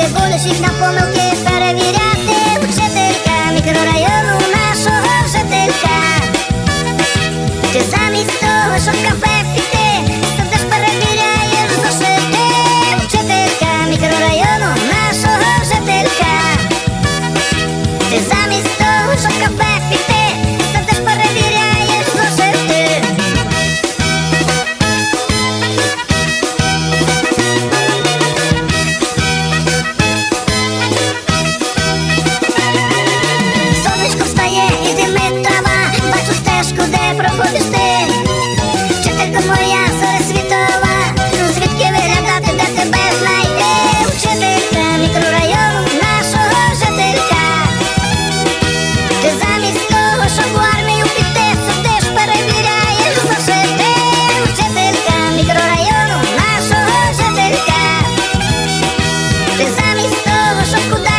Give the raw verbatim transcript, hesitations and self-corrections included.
будеш їх на помилки перевіряти. Вчителька мікрорайону нашого жителька. Ти замість того, щоб в кафе піти, сидиш, перевіряєш зошити. Вчителька мікрорайону нашого жителька. Ти замість того, щоб в кафе піти, сидиш, перевіряєш зошити. Сонечко встає і димить трава, бачу стежку, де проходиш ти. Вчителька моя зоря світова, ну звідки виглядати, де тебе знайти. Вчителька мікрорайону нашого жителька. Ти замість того, щоб в армію піти, сидиш, перевіряєш зошити. Вчителька мікрорайону нашого жителька. Ти замість того, щоб куди